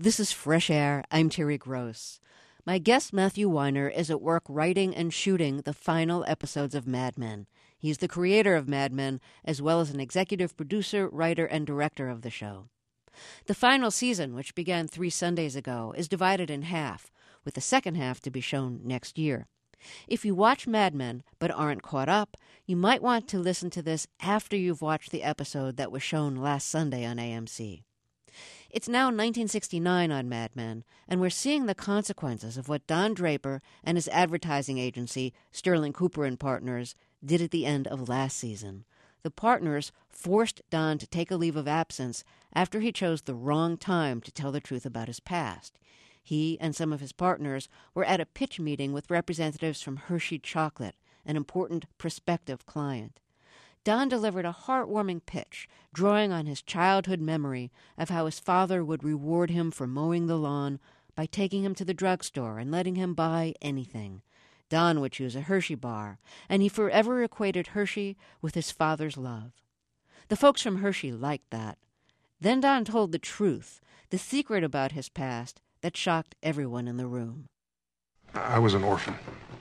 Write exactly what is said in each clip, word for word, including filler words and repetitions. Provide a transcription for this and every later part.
This is Fresh Air. I'm Terry Gross. My guest, Matthew Weiner, is at work writing and shooting the final episodes of Mad Men. He's the creator of Mad Men, as well as an executive producer, writer, and director of the show. The final season, which began three Sundays ago, is divided in half, with the second half to be shown next year. If you watch Mad Men but aren't caught up, you might want to listen to this after you've watched the episode that was shown last Sunday on A M C. It's now nineteen sixty-nine on Mad Men, and we're seeing the consequences of what Don Draper and his advertising agency, Sterling Cooper and Partners, did at the end of last season. The partners forced Don to take a leave of absence after he chose the wrong time to tell the truth about his past. He and some of his partners were at a pitch meeting with representatives from Hershey Chocolate, an important prospective client. Don delivered a heartwarming pitch, drawing on his childhood memory of how his father would reward him for mowing the lawn by taking him to the drugstore and letting him buy anything. Don would choose a Hershey bar, and he forever equated Hershey with his father's love. The folks from Hershey liked that. Then Don told the truth, the secret about his past that shocked everyone in the room. I was an orphan.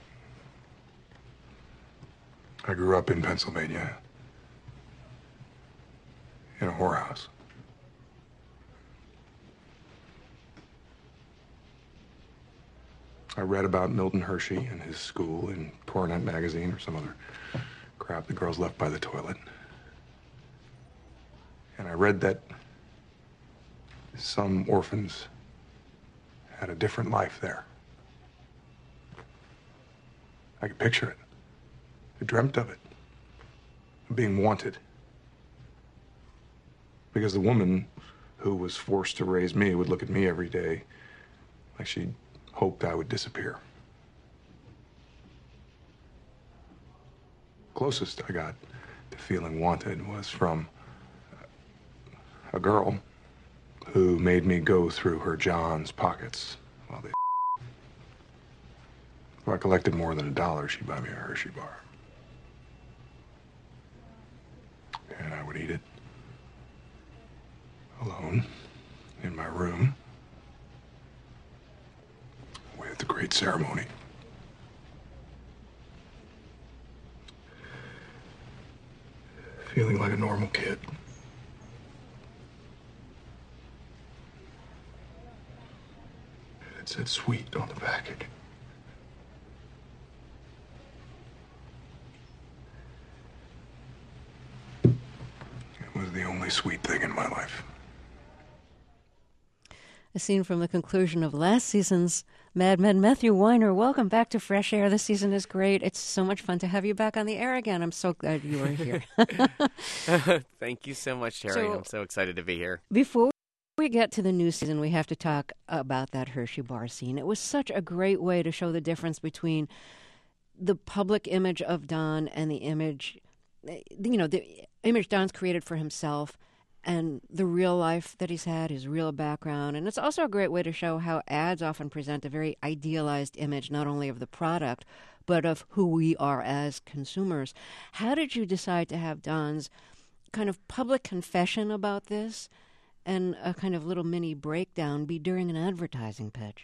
I grew up in Pennsylvania, in a whorehouse. I read about Milton Hershey and his school in Coronet magazine or some other crap the girls left by the toilet. And I read that some orphans had a different life there. I could picture it. I dreamt of it. Of being wanted. Because the woman who was forced to raise me would look at me every day like she hoped I would disappear. Closest I got to feeling wanted was from a girl who made me go through her John's pockets while they if I collected more than a dollar, she'd buy me a Hershey bar. And I would eat it alone in my room with the great ceremony. Feeling like a normal kid. It said sweet on the package. It was the only sweet thing in my life. A scene from the conclusion of last season's Mad Men. Matthew Weiner, welcome back to Fresh Air. This season is great. It's so much fun to have you back on the air again. I'm so glad you are here. Thank you so much, Terry. So, I'm so excited to be here. Before we get to the new season, we have to talk about that Hershey bar scene. It was such a great way to show the difference between the public image of Don and the image, you know, the image Don's created for himself and the real life that he's had, his real background. And it's also a great way to show how ads often present a very idealized image, not only of the product, but of who we are as consumers. How did you decide to have Don's kind of public confession about this and a kind of little mini breakdown be during an advertising pitch?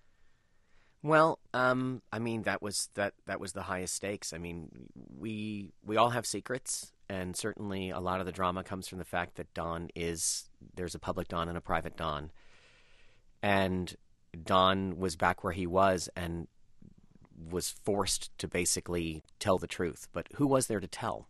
Well, um, I mean, that was that that was the highest stakes. I mean, we we all have secrets, and certainly a lot of the drama comes from the fact that Don is there's a public Don and a private Don, and Don was back where he was and was forced to basically tell the truth. But who was there to tell?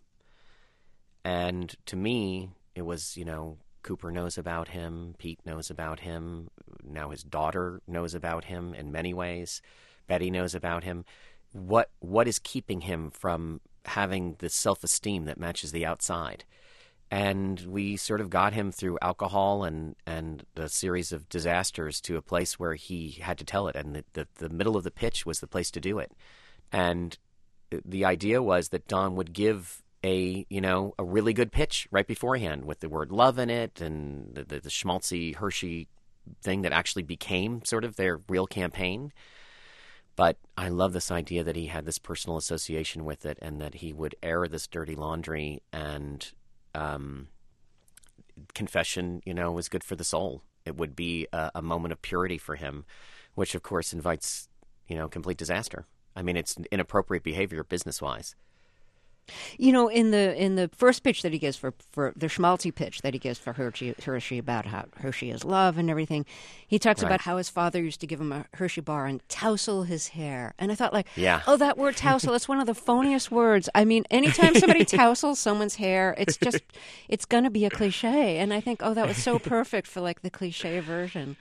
And to me, it was, you know, Cooper knows about him, Pete knows about him, now his daughter knows about him in many ways, Betty knows about him. What what is keeping him from having the self-esteem that matches the outside? And we sort of got him through alcohol and, and a series of disasters to a place where he had to tell it, and the, the, the middle of the pitch was the place to do it. And the idea was that Don would give a, you know, a really good pitch right beforehand with the word love in it and the, the, the schmaltzy Hershey thing that actually became sort of their real campaign. But I love this idea that he had this personal association with it and that he would air this dirty laundry, and um, confession, you know, was good for the soul. it would be a, a moment of purity for him, which of course invites, you know, complete disaster. I mean, it's inappropriate behavior business-wise. You know, in the in the first pitch that he gives for, for the schmaltzy pitch that he gives for Hershey, Hershey about how Hershey is love and everything, he talks Right. about how his father used to give him a Hershey bar and tousle his hair. And I thought, like, Yeah. oh, that word tousle, it's one of the phoniest words. I mean, anytime somebody tousles someone's hair, it's just, it's going to be a cliche. And I think, oh, that was so perfect for, like, the cliche version.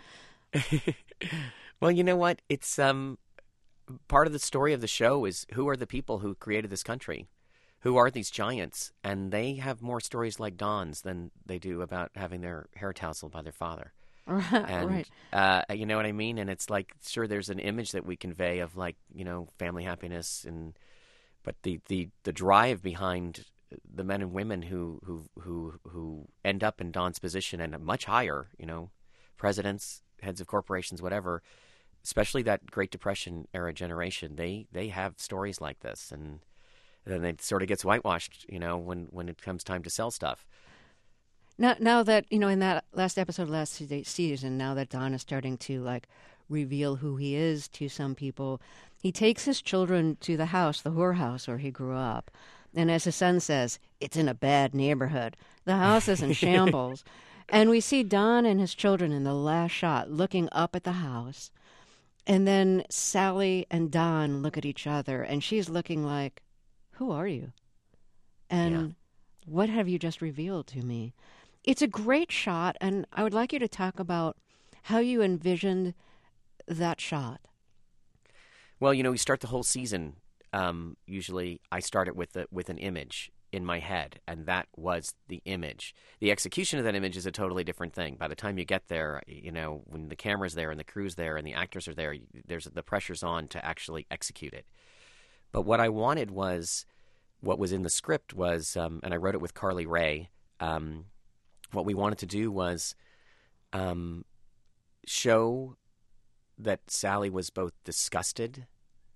Well, you know what? It's um, part of the story of the show is who are the people who created this country? Who are these giants? And they have more stories like Don's than they do about having their hair tousled by their father. And, Right. uh, you know what I mean? And it's like, sure, there's an image that we convey of, like, you know, family happiness, and but the, the, the drive behind the men and women who, who who who end up in Don's position and much higher, you know, presidents, heads of corporations, whatever, especially that Great Depression era generation, they they have stories like this, and then it sort of gets whitewashed, you know, when, when it comes time to sell stuff. Now, now that, you know, in that last episode of last se- season, now that Don is starting to, like, reveal who he is to some people, he takes his children to the house, the whorehouse where he grew up. And as his son says, it's in a bad neighborhood. The house is in shambles. And we see Don and his children in the last shot looking up at the house. And then Sally and Don look at each other, and she's looking like, who are you? And Yeah. what have you just revealed to me? It's a great shot, and I would like you to talk about how you envisioned that shot. Well, you know, we start the whole season. Um, usually, I start it with a, with an image in my head, and that was the image. The execution of that image is a totally different thing. By the time you get there, you know, when the camera's there and the crew's there and the actors are there, there's the pressure's on to actually execute it. But what I wanted was, what was in the script was, um, and I wrote it with Carly Ray. Um, what we wanted to do was um, show that Sally was both disgusted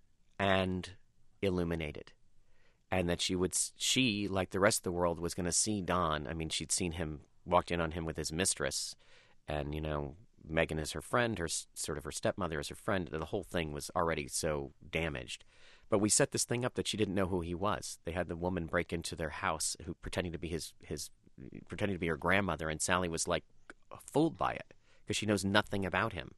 and illuminated, and that she would, she like the rest of the world, was going to see Don. I mean, she'd seen him, walked in on him with his mistress, and you know, Megan as her friend, her sort of her stepmother as her friend. The whole thing was already so damaged. But we set this thing up that she didn't know who he was. They had the woman break into their house, who pretending to be his his, pretending to be her grandmother, and Sally was like fooled by it because she knows nothing about him.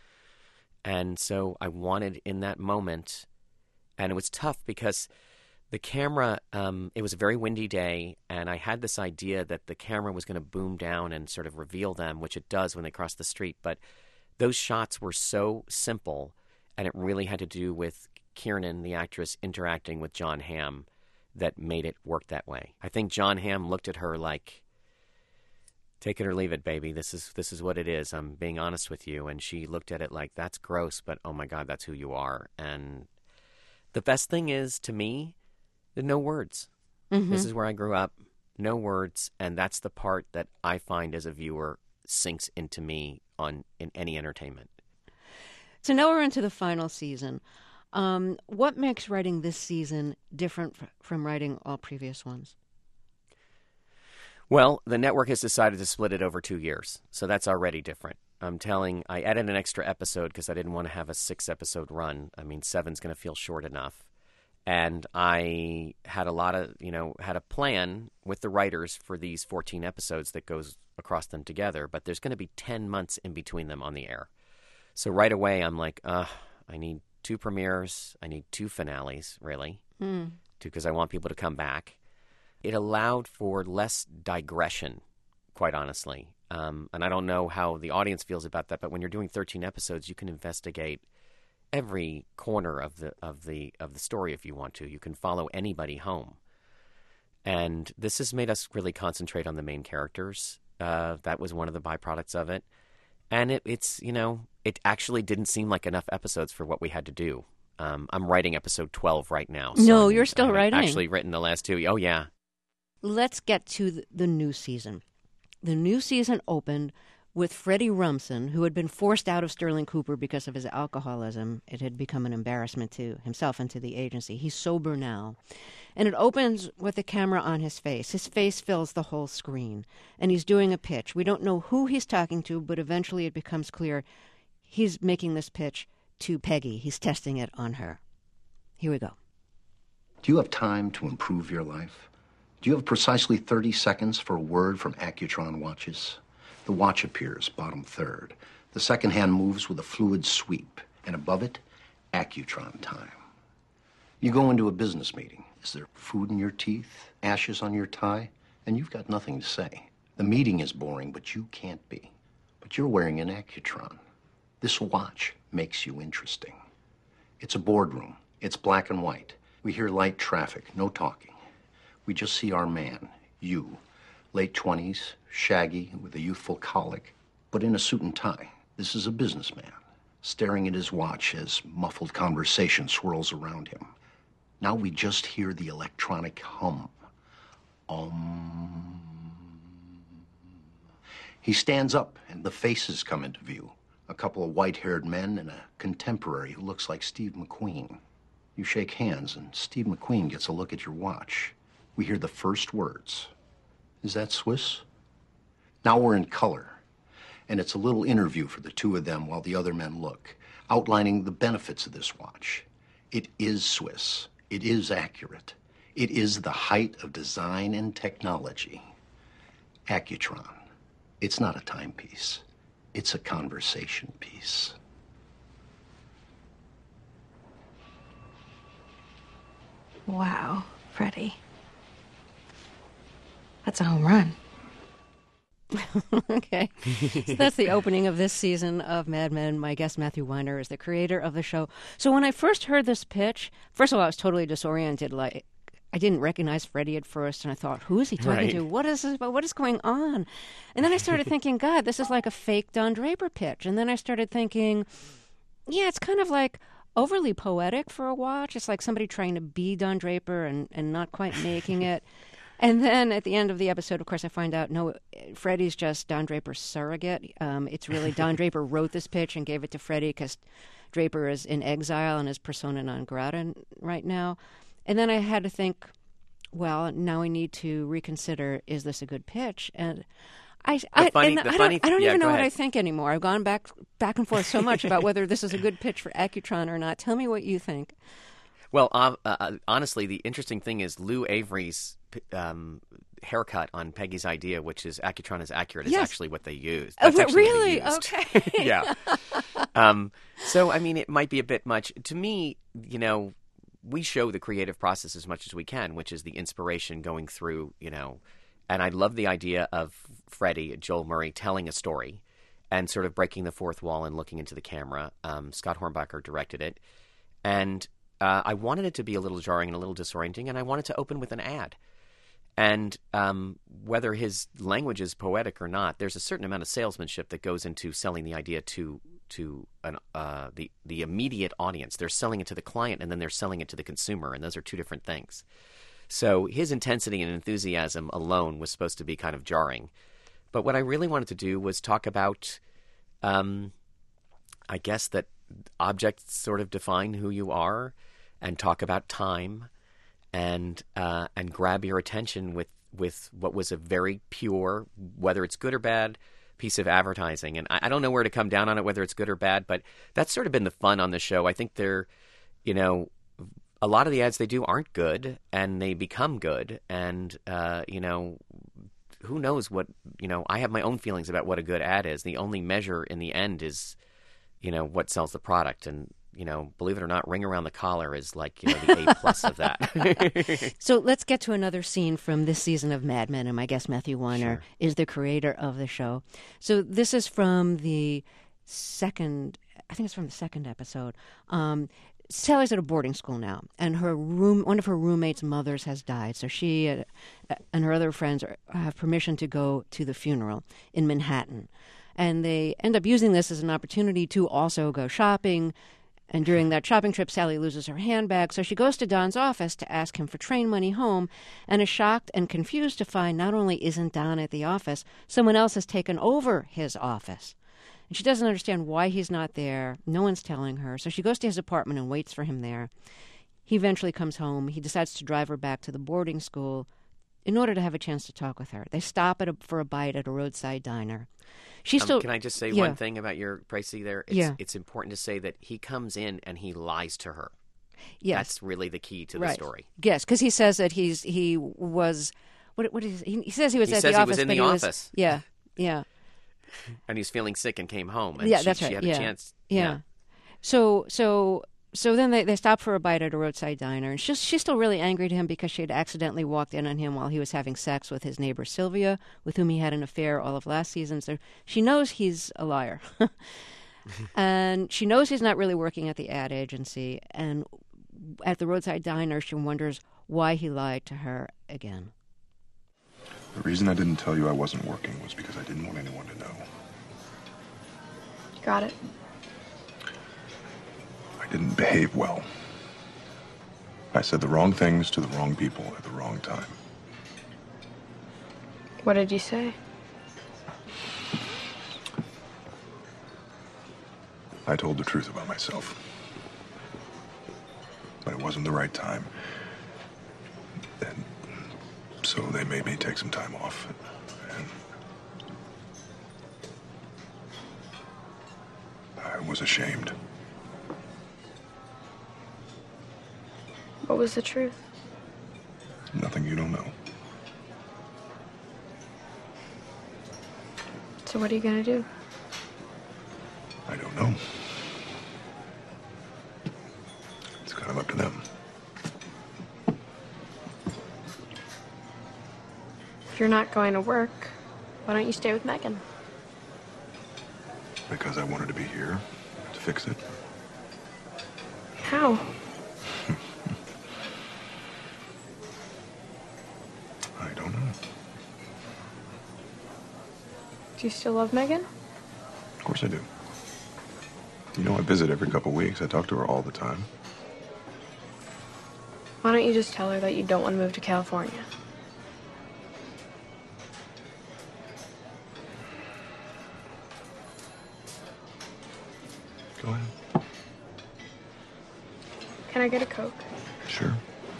And so I wanted in that moment, and it was tough because the camera, um, it was a very windy day, and I had this idea that the camera was going to boom down and sort of reveal them, which it does when they cross the street. But those shots were so simple, and it really had to do with Kiernan, the actress, interacting with John Hamm, that made it work that way. I think John Hamm looked at her like, take it or leave it, baby. This is this is what it is. I'm being honest with you. And she looked at it like, that's gross, but oh my God, that's who you are. And the best thing is, to me, the no words. Mm-hmm. This is where I grew up. No words. And that's the part that I find as a viewer sinks into me on in any entertainment. So now we're into the final season. Um, what makes writing this season different f- from writing all previous ones? Well, the network has decided to split it over two years, so that's already different. I'm telling, I added an extra episode because I didn't want to have a six-episode run. I mean, seven's going to feel short enough. And I had a lot of, you know, had a plan with the writers for these fourteen episodes that goes across them together, but there's going to be ten months in between them on the air. So right away, I'm like, uh, I need two premieres. I need two finales, really, Mm. because I want people to come back. It allowed for less digression, quite honestly. Um, and I don't know how the audience feels about that, but when you're doing thirteen episodes, you can investigate every corner of the of the of the story if you want to. You can follow anybody home, and this has made us really concentrate on the main characters. Uh, that was one of the byproducts of it, and it, it's you know it actually didn't seem like enough episodes for what we had to do. Um, I'm writing episode twelve right now. So No, I'm- you're still I haven't writing. Actually, written the last two. Oh yeah. Let's get to the, the new season. The new season opened with Freddie Rumsen, who had been forced out of Sterling Cooper because of his alcoholism. It had become an embarrassment to himself and to the agency. He's sober now. And it opens with the camera on his face. His face fills the whole screen. And he's doing a pitch. We don't know who he's talking to, but eventually it becomes clear he's making this pitch to Peggy. He's testing it on her. Here we go. Do you have time to improve your life? Do you have precisely thirty seconds for a word from Accutron watches? The watch appears, bottom third. The second hand moves with a fluid sweep, and above it, Accutron time. You go into a business meeting. Is there food in your teeth, ashes on your tie? And you've got nothing to say. The meeting is boring, but you can't be. But you're wearing an Accutron. This watch makes you interesting. It's a boardroom. It's black and white. We hear light traffic, no talking. We just see our man, you, late twenties, shaggy, with a youthful colic, but in a suit and tie. This is a businessman, staring at his watch as muffled conversation swirls around him. Now we just hear the electronic hum. Um. He stands up, and the faces come into view. A couple of white-haired men and a contemporary who looks like Steve McQueen. You shake hands, and Steve McQueen gets a look at your watch. We hear the first words. Is that Swiss? Now we're in color, and it's a little interview for the two of them while the other men look, outlining the benefits of this watch. It is Swiss. It is accurate. It is the height of design and technology. Accutron. It's not a timepiece. It's a conversation piece. Wow, Freddie. That's a home run. Okay. So that's the opening of this season of Mad Men. My guest, Matthew Weiner, is the creator of the show. So when I first heard this pitch, first of all, I was totally disoriented. Like, I didn't recognize Freddie at first, and I thought, who is he talking Right. to? What is this about? What is going on? And then I started thinking, God, this is like a fake Don Draper pitch. And then I started thinking, yeah, it's kind of like overly poetic for a watch. It's like somebody trying to be Don Draper and, and not quite making it. And then at the end of the episode, of course, I find out, no, Freddie's just Don Draper's surrogate. Um, it's really Don Draper wrote this pitch and gave it to Freddie because Draper is in exile and is persona non grata right now. And then I had to think, well, now we need to reconsider, is this a good pitch? And I, I, funny- and the I funny- don't, I don't yeah, even go know what ahead. I think anymore. I've gone back back and forth so much about whether this is a good pitch for Accutron or not. Tell me what you think. Well, uh, uh, honestly, the interesting thing is Lou Avery's um, haircut on Peggy's idea, which is Accutron is accurate, is Yes. actually what they used. Oh, That's actually what they really? used. Okay. Yeah. Um, so, I mean, it might be a bit much. To me, you know, we show the creative process as much as we can, which is the inspiration going through, you know, and I love the idea of Freddie, Joel Murray, telling a story and sort of breaking the fourth wall and looking into the camera. Um, Scott Hornbacher directed it. And uh, I wanted it to be a little jarring and a little disorienting, and I wanted to open with an ad. And um, whether his language is poetic or not, there's a certain amount of salesmanship that goes into selling the idea to to an, uh, the the immediate audience. They're selling it to the client, and then they're selling it to the consumer, and those are two different things. So his intensity and enthusiasm alone was supposed to be kind of jarring. But what I really wanted to do was talk about, um, I guess, that objects sort of define who you are, and talk about time, and uh, and grab your attention with, with what was a very pure, whether it's good or bad, piece of advertising. And I, I don't know where to come down on it, whether it's good or bad, but that's sort of been the fun on the show. I think they're, you know, a lot of the ads they do aren't good, and they become good. And, uh, you know, who knows what, you know, I have my own feelings about what a good ad is. The only measure in the end is, you know, what sells the product. And, you know, believe it or not, Ring Around the Collar is like, you know, the A plus of that. So let's get to another scene from this season of Mad Men, and my guest Matthew Weiner Sure. is the creator of the show. So this is from the second, I think it's from the second episode. Um, Sally's at a boarding school now, and her room, one of her roommates' mothers has died, so she uh, and her other friends are, have permission to go to the funeral in Manhattan. And they end up using this as an opportunity to also go shopping And during that shopping trip, Sally loses her handbag, so she goes to Don's office to ask him for train money home and is shocked and confused to find not only isn't Don at the office, someone else has taken over his office. And she doesn't understand why he's not there. No one's telling her. So she goes to his apartment and waits for him there. He eventually comes home. He decides to drive her back to the boarding school in order to have a chance to talk with her. They stop at a, for a bite at a roadside diner. She um, still. Can I just say yeah. one thing about your précis there? It's, yeah. It's important to say that he comes in and he lies to her. Yes. That's really the key to right. the story. Yes, because he says that he's he was. What what is he? He says he was he at says the he office. was in but the he office. Was, yeah, yeah. And he's feeling sick and came home. And yeah, she, that's she right. had a yeah. chance. Yeah. yeah. So so so then they, they stop for a bite at a roadside diner, and she's she's still really angry to him because she had accidentally walked in on him while he was having sex with his neighbor Sylvia, with whom he had an affair all of last season. So she knows he's a liar, and she knows he's not really working at the ad agency. And at the roadside diner, she wonders why he lied to her again. The reason I didn't tell you I wasn't working was because I didn't want anyone to know. Got it. I didn't behave well. I said the wrong things to the wrong people at the wrong time. What did you say? I told the truth about myself. But it wasn't the right time. And so they made me take some time off. And I was ashamed. What was the truth? Nothing you don't know. So what are you gonna do? I don't know. It's kind of up to them. If you're not going to work, why don't you stay with Megan? Because I wanted to be here to fix it. How? I don't know. Do you still love Megan? Of course I do. You know, I visit every couple weeks. I talk to her all the time. Why don't you just tell her that you don't want to move to California? Go ahead. Can I get a Coke? Sure.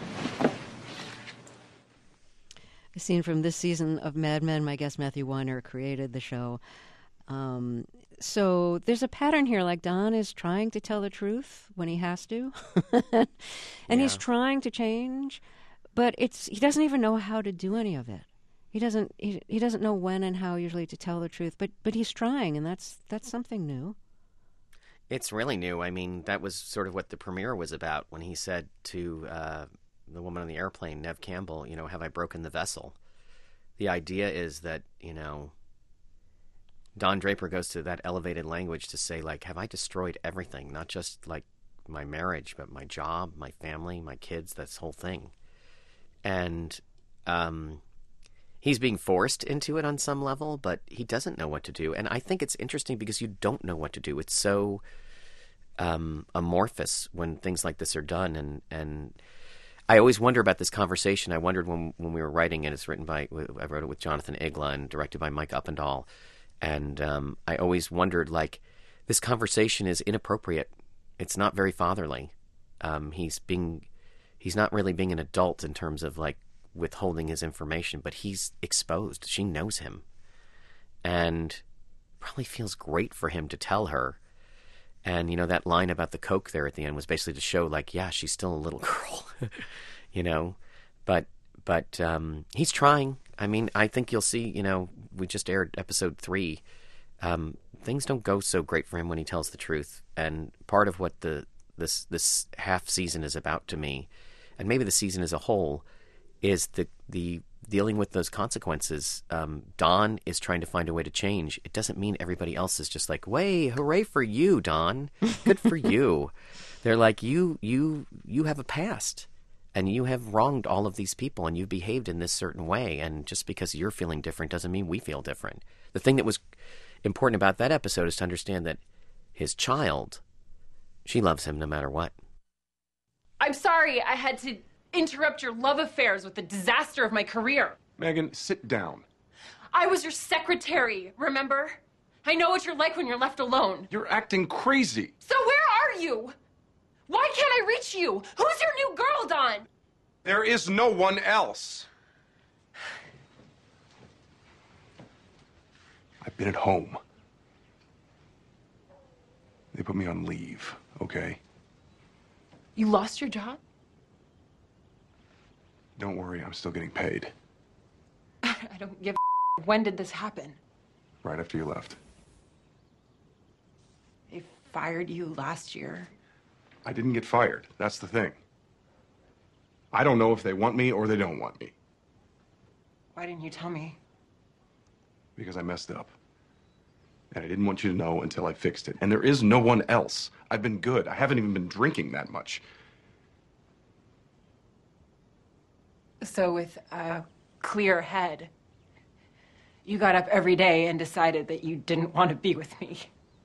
A scene from this season of Mad Men. My guest Matthew Weiner created the show. Um, so there's a pattern here. Like Don is trying to tell the truth when he has to, and Yeah. he's trying to change, but it's he doesn't even know how to do any of it. He doesn't. He, he doesn't know when and how usually to tell the truth. But but he's trying, and that's that's something new. It's really new. I mean, that was sort of what the premiere was about when he said to uh, the woman on the airplane, Nev Campbell, you know, have I broken the vessel? The idea is that, you know, Don Draper goes to that elevated language to say, like, have I destroyed everything? Not just, like, my marriage, but my job, my family, my kids, this whole thing. And um, he's being forced into it on some level, but he doesn't know what to do. And I think it's interesting because you don't know what to do. It's so um, amorphous when things like this are done. And, and I always wonder about this conversation. I wondered when when we were writing it. It's written by, I wrote it with Jonathan Igla and directed by Mike Uppendahl. And um, I always wondered, like, this conversation is inappropriate. It's not very fatherly. Um, he's being, he's not really being an adult in terms of, like, withholding his information, but he's exposed. She knows him. And probably feels great for him to tell her. And, you know, that line about the Coke there at the end was basically to show, like, yeah, she's still a little girl, you know. But, but um, he's trying. I mean, I think you'll see, you know, we just aired episode three. Um, things don't go so great for him when he tells the truth. And part of what the this this half season is about to me, and maybe the season as a whole, is the the dealing with those consequences. Um, Don is trying to find a way to change. It doesn't mean everybody else is just like, way, hooray for you, Don. Good for you. They're like, you you you have a past. And you have wronged all of these people, and you've behaved in this certain way. And just because you're feeling different doesn't mean we feel different. The thing that was important about that episode is to understand that his child She loves him no matter what. I'm sorry I had to interrupt your love affairs with the disaster of my career. Megan, sit down. I was your secretary, remember? I know what you're like when you're left alone. You're acting crazy. So where are you? Why can't I reach you? Who's your new girl, Don? There is no one else. I've been at home. They put me on leave, okay? You lost your job? Don't worry, I'm still getting paid. I don't give a When did this happen? Right after you left. They fired you last year. I didn't get fired. That's the thing. I don't know if they want me or they don't want me. Why didn't you tell me? Because I messed up. And I didn't want you to know until I fixed it. And there is no one else. I've been good. I haven't even been drinking that much. So with a clear head, you got up every day and decided that you didn't want to be with me.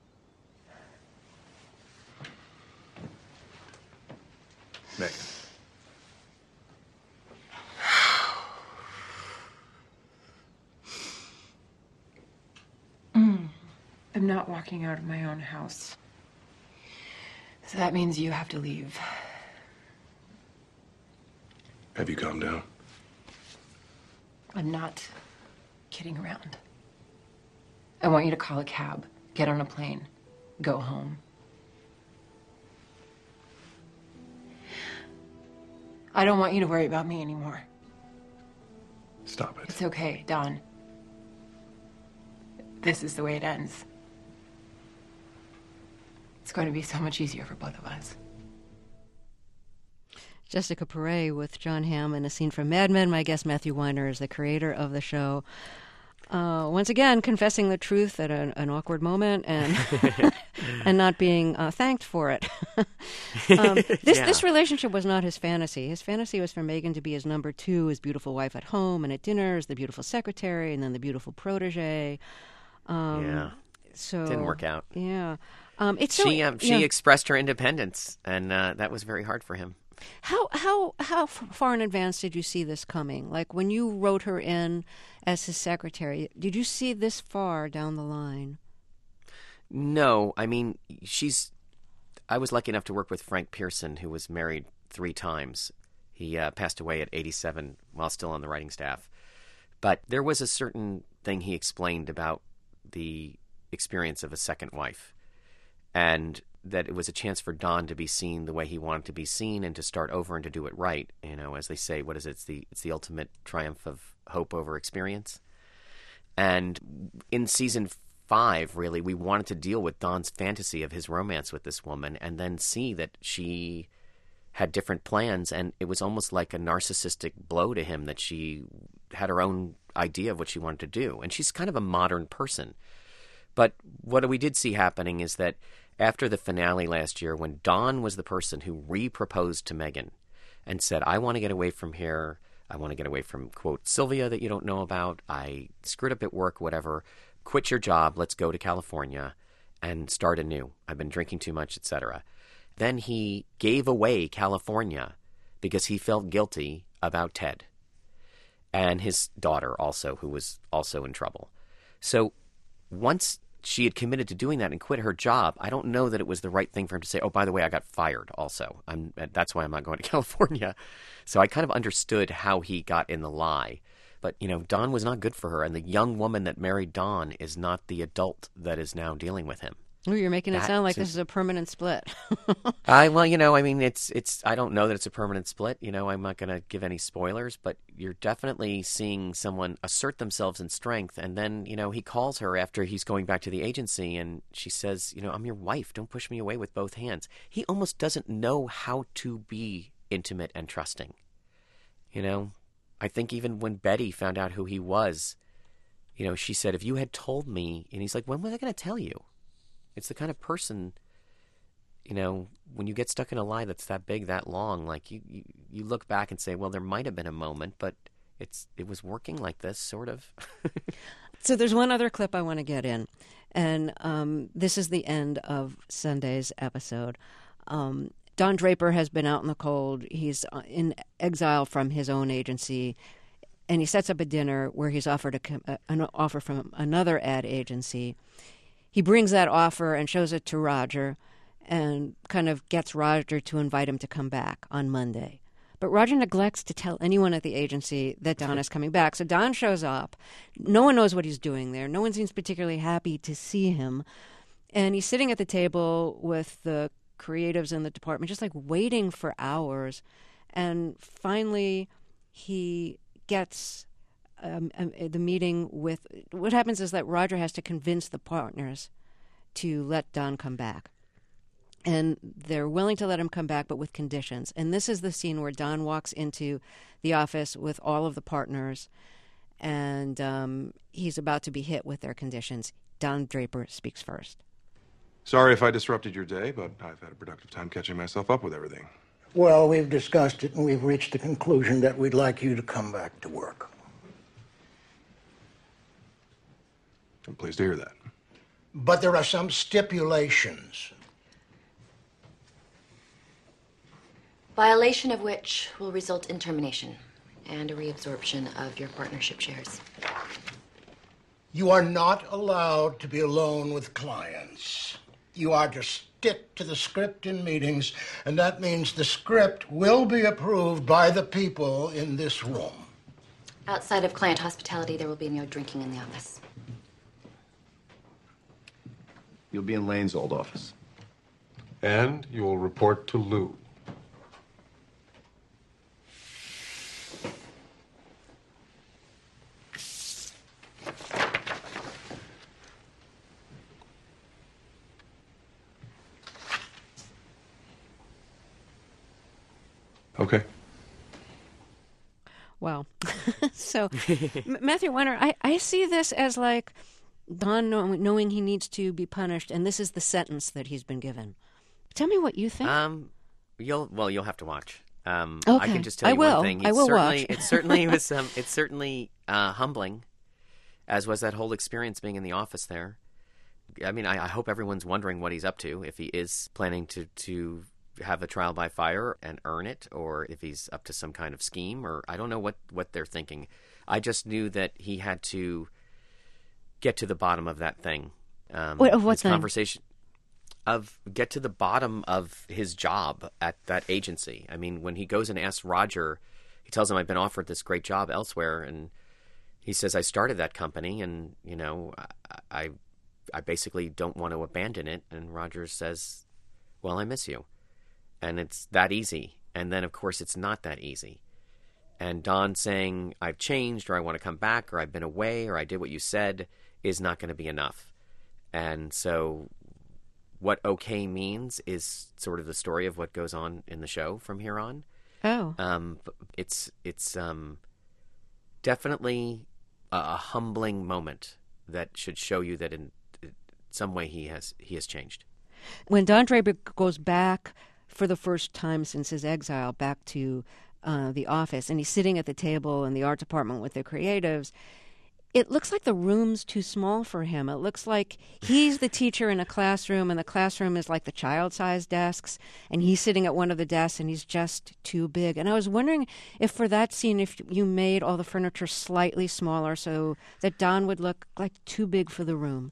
Megan. Mm. I'm not walking out of my own house. So that means you have to leave. Have you calmed down? I'm not kidding around. I want you to call a cab, get on a plane, go home. I don't want you to worry about me anymore. Stop it. It's okay, Don. This is the way it ends. It's going to be so much easier for both of us. Jessica Perret with Jon Hamm in a scene from Mad Men. My guest, Matthew Weiner, is the creator of the show. Uh, once again, confessing the truth at an, an awkward moment and and not being uh, thanked for it. um, this yeah. this relationship was not his fantasy. His fantasy was for Megan to be his number two, his beautiful wife at home and at dinners, the beautiful secretary, and then the beautiful protege. Um, yeah, so didn't work out. Yeah, um, it's so, she um, she yeah. expressed her independence, and uh, that was very hard for him. How how how far in advance did you see this coming? Like when you wrote her in as his secretary, did you see this far down the line? No, I mean she's. I was lucky enough to work with Frank Pearson, who was married three times. He uh, passed away at eighty-seven while still on the writing staff. But there was a certain thing he explained about the experience of a second wife, and that it was a chance for Don to be seen the way he wanted to be seen and to start over and to do it right. You know, as they say, what is it? It's the it's the ultimate triumph of hope over experience. And in season five, really, we wanted to deal with Don's fantasy of his romance with this woman and then see that she had different plans, and it was almost like a narcissistic blow to him that she had her own idea of what she wanted to do. And she's kind of a modern person. But what we did see happening is that after the finale last year, when Don was the person who re-proposed to Megan and said, I want to get away from here, I want to get away from, quote, Sylvia that you don't know about, I screwed up at work, whatever, quit your job, let's go to California and start anew. I've been drinking too much, et cetera. Then he gave away California because he felt guilty about Ted and his daughter also, who was also in trouble. So once she had committed to doing that and quit her job, I don't know that it was the right thing for him to say, oh, by the way, I got fired also. I'm, that's why I'm not going to California. So I kind of understood how he got in the lie. But, you know, Don was not good for her. And the young woman that married Don is not the adult that is now dealing with him. Oh, you're making it That sound like is- this is a permanent split. I well, you know, I mean, it's it's. I don't know that it's a permanent split. You know, I'm not going to give any spoilers, but you're definitely seeing someone assert themselves in strength, and then you know he calls her after he's going back to the agency, and she says, you know, I'm your wife. Don't push me away with both hands. He almost doesn't know how to be intimate and trusting. You know, I think even when Betty found out who he was, you know, she said, if you had told me, and he's like, when was I going to tell you? It's the kind of person, you know, when you get stuck in a lie that's that big, that long, like you, you, you look back and say, well, there might have been a moment, but it's it was working like this, sort of. So there's one other clip I want to get in, and um, this is the end of Sunday's episode. Um, Don Draper has been out in the cold. He's in exile from his own agency, and he sets up a dinner where he's offered a, an offer from another ad agency. He brings that offer and shows it to Roger and kind of gets Roger to invite him to come back on Monday. But Roger neglects to tell anyone at the agency that Don is coming back. So Don shows up. No one knows what he's doing there. No one seems particularly happy to see him. And he's sitting at the table with the creatives in the department, just like waiting for hours. And finally, he gets um, um, the meeting with... What happens is that Roger has to convince the partners to let Don come back. And they're willing to let him come back, but with conditions. And this is the scene where Don walks into the office with all of the partners, and um, he's about to be hit with their conditions. Don Draper speaks first. Sorry if I disrupted your day, but I've had a productive time catching myself up with everything. Well, we've discussed it, and we've reached the conclusion that we'd like you to come back to work. I'm pleased to hear that. But there are some stipulations. Violation of which will result in termination and a reabsorption of your partnership shares. You are not allowed to be alone with clients. You are to stick to the script in meetings, and that means the script will be approved by the people in this room. Outside of client hospitality, there will be no drinking in the office. You'll be in Lane's old office. And you will report to Lou. Okay. Wow. So, M- Matthew Weiner, I, I see this as like Don know, knowing he needs to be punished, and this is the sentence that he's been given. Tell me what you think. Um, you'll well, you'll have to watch. Um, okay. I can just tell I you will. one thing. It's I will certainly, watch. It certainly was. Um, it's certainly uh, humbling, as was that whole experience being in the office there. I mean, I, I hope everyone's wondering what he's up to. If he is planning to to. have a trial by fire and earn it, or if he's up to some kind of scheme, or I don't know what, what they're thinking. I just knew that he had to get to the bottom of that thing. Um, Wait, of what his thing? Conversation of get to the bottom of his job at that agency. I mean, when he goes and asks Roger, he tells him, I've been offered this great job elsewhere, and he says, I started that company, and you know, I I, I basically don't want to abandon it. And Roger says, well, I miss you. And it's that easy. And then, of course, it's not that easy. And Don saying, I've changed, or I want to come back, or I've been away, or I did what you said, is not going to be enough. And so what okay means is sort of the story of what goes on in the show from here on. Oh. Um, it's it's um, definitely a, a humbling moment that should show you that in some way he has he has changed. When Don Draper goes back for the first time since his exile back to uh, the office, and he's sitting at the table in the art department with the creatives, it looks like the room's too small for him. It looks like he's the teacher in a classroom, and the classroom is like the child-sized desks, and he's sitting at one of the desks, and he's just too big. And I was wondering if for that scene, if you made all the furniture slightly smaller so that Don would look like too big for the room.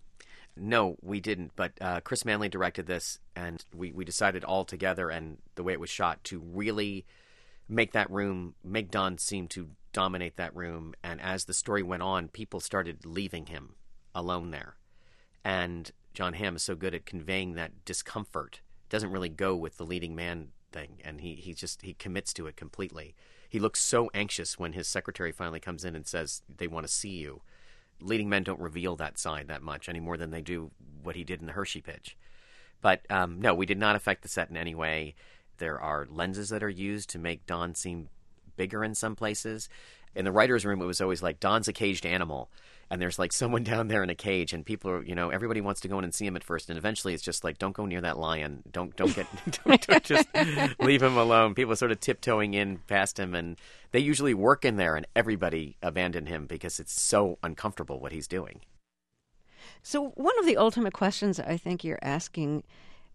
No, we didn't. But uh, Chris Manley directed this, and we, we decided all together, and the way it was shot, to really make that room, make Don seem to dominate that room. And as the story went on, people started leaving him alone there. And John Hamm is so good at conveying that discomfort. It doesn't really go with the leading man thing, and he, he just he commits to it completely. He looks so anxious when his secretary finally comes in and says they want to see you. Leading men don't reveal that side that much any more than they do what he did in the Hershey pitch. But um, no, we did not affect the set in any way. There are lenses that are used to make Don seem bigger in some places. In the writer's room, it was always like, Don's a caged animal. And there's like someone down there in a cage, and people are, you know, everybody wants to go in and see him at first. And eventually it's just like, don't go near that lion. Don't, don't get, don't, don't just leave him alone. People are sort of tiptoeing in past him, and they usually work in there, and everybody abandoned him because it's so uncomfortable what he's doing. So one of the ultimate questions I think you're asking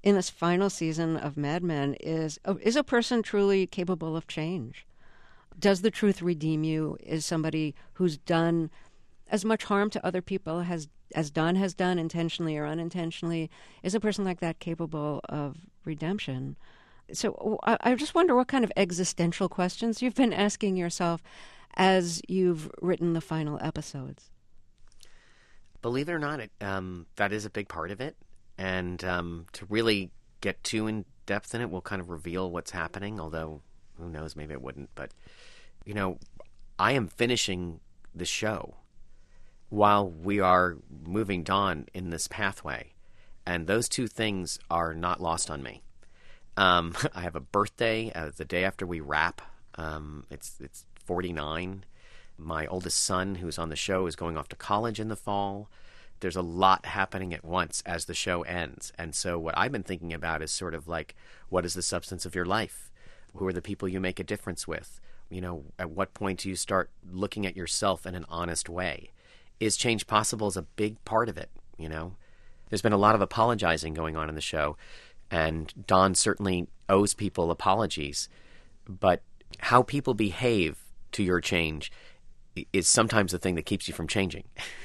in this final season of Mad Men is, is a person truly capable of change? Does the truth redeem you? Is somebody who's done as much harm to other people has as Don has done, intentionally or unintentionally, is a person like that capable of redemption? So I, I just wonder what kind of existential questions you've been asking yourself as you've written the final episodes. Believe it or not, it, um, that is a big part of it. And um, to really get too in depth in it will kind of reveal what's happening, although who knows, maybe it wouldn't. But, you know, I am finishing the show while we are moving Don in this pathway. And those two things are not lost on me. Um, I have a birthday uh, the day after we wrap. Um, it's it's forty-nine. My oldest son, who's on the show, is going off to college in the fall. There's a lot happening at once as the show ends. And so what I've been thinking about is sort of like, what is the substance of your life? Who are the people you make a difference with? You know, at what point do you start looking at yourself in an honest way? Is change possible is a big part of it, you know? There's been a lot of apologizing going on in the show, and Don certainly owes people apologies. But how people behave to your change is sometimes the thing that keeps you from changing.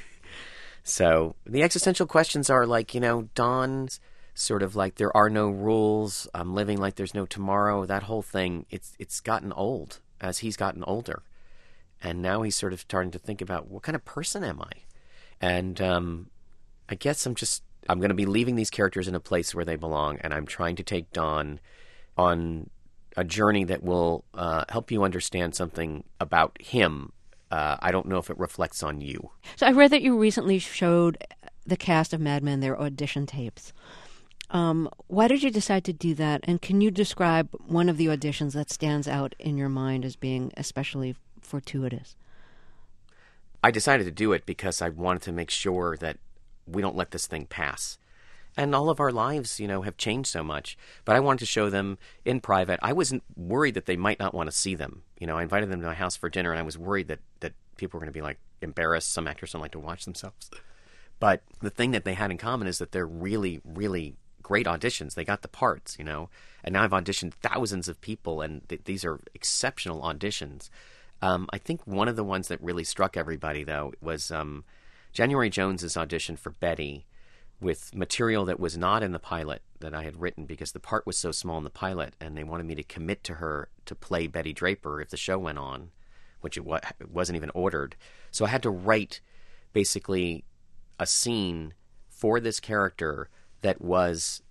So the existential questions are like, you know, Don's sort of like, there are no rules, I'm living like there's no tomorrow. That whole thing, it's it's gotten old as he's gotten older. And now he's sort of starting to think about, what kind of person am I? And um, I guess I'm just, I'm going to be leaving these characters in a place where they belong, and I'm trying to take Don on a journey that will uh, help you understand something about him. Uh, I don't know if it reflects on you. So I read that you recently showed the cast of Mad Men their audition tapes. Um, why did you decide to do that? And can you describe one of the auditions that stands out in your mind as being especially fortuitous? I decided to do it because I wanted to make sure that we don't let this thing pass. And all of our lives, you know, have changed so much. But I wanted to show them in private. I wasn't worried that they might not want to see them. You know, I invited them to my house for dinner, and I was worried that, that people were going to be, like, embarrassed. Some actors don't like to watch themselves. But the thing that they had in common is that they're really, really great auditions. They got the parts, you know. And now I've auditioned thousands of people, and th- these are exceptional auditions. Um, I think one of the ones that really struck everybody, though, was um, January Jones's audition for Betty, with material that was not in the pilot that I had written, because the part was so small in the pilot, and they wanted me to commit to her to play Betty Draper if the show went on, which it, wa- it wasn't even ordered. So I had to write basically a scene for this character that was,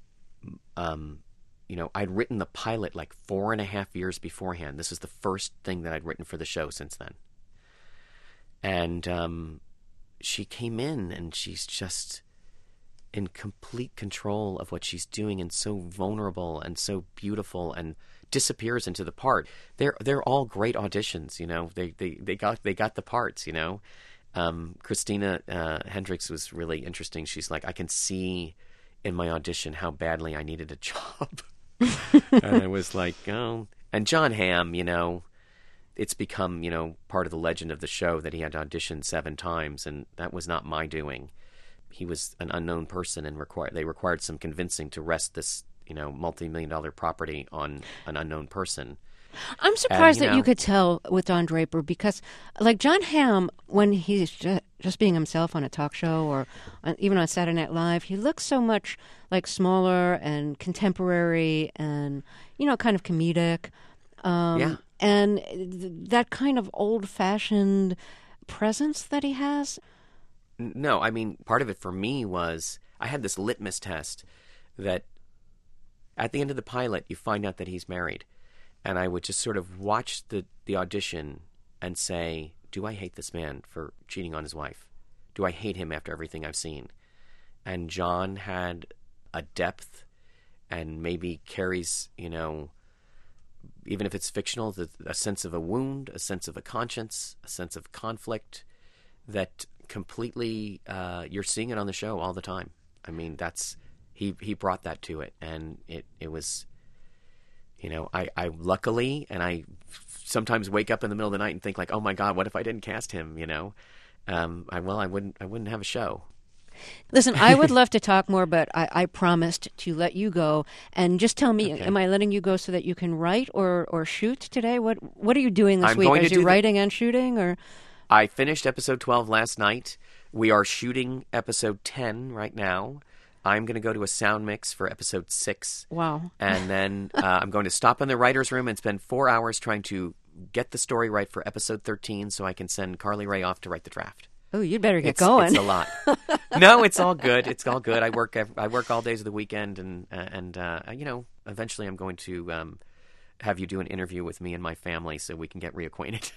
um, you know, I'd written the pilot like four and a half years beforehand. This is the first thing that I'd written for the show since then. And um, she came in, and she's just in complete control of what she's doing, and so vulnerable and so beautiful, and disappears into the part. They're they're all great auditions, you know. They they, they got they got the parts, you know. Um, Christina uh, Hendricks was really interesting. She's like, I can see in my audition how badly I needed a job. And I was like, oh. And John Hamm, you know, it's become, you know, part of the legend of the show that he had auditioned seven times, and that was not my doing. He was an unknown person, and required they required some convincing to wrest this, you know, multi-million dollar property on an unknown person. I'm surprised and, you that know, you could tell with Don Draper, because, like, John Hamm, when he's just, just being himself on a talk show or on, even on Saturday Night Live, he looks so much like smaller and contemporary and, you know, kind of comedic. Um, yeah. And th- that kind of old-fashioned presence that he has. No, I mean, part of it for me was I had this litmus test that at the end of the pilot, you find out that he's married. And I would just sort of watch the, the audition and say, do I hate this man for cheating on his wife? Do I hate him after everything I've seen? And John had a depth, and maybe carries, you know, even if it's fictional, a sense of a wound, a sense of a conscience, a sense of conflict that completely, uh, you're seeing it on the show all the time. I mean, that's, he, he brought that to it, and it, it was, you know, I, I luckily, and I sometimes wake up in the middle of the night and think like, oh my God, what if I didn't cast him, you know? Um, I, well, I wouldn't, I wouldn't have a show. Listen, I would love to talk more, but I, I promised to let you go. And just tell me, Okay. am I letting you go so that you can write or, or shoot today? What What are you doing this I'm week? going Are to you do the- writing and shooting? Or I finished episode twelve last night. We are shooting episode ten right now. I'm going to go to a sound mix for episode six. Wow. And then uh, I'm going to stop in the writer's room and spend four hours trying to get the story right for episode thirteen so I can send Carly Rae off to write the draft. Oh, you'd better get It's, going. it's a lot. No, it's all good. It's all good. I work. ev- I work all days of the weekend, and uh, and uh, you know, eventually, I'm going to um, have you do an interview with me and my family so we can get reacquainted.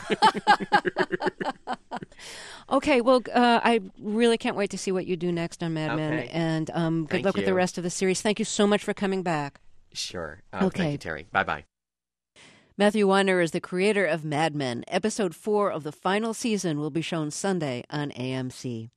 Okay, well, uh, I really can't wait to see what you do next on Mad Men. Okay. And um, good Thank luck with the you. rest of the series. Thank you so much for coming back. Sure. Uh, Okay. Thank you, Terry. Bye bye. Matthew Weiner is the creator of Mad Men. Episode four of the final season will be shown Sunday on A M C.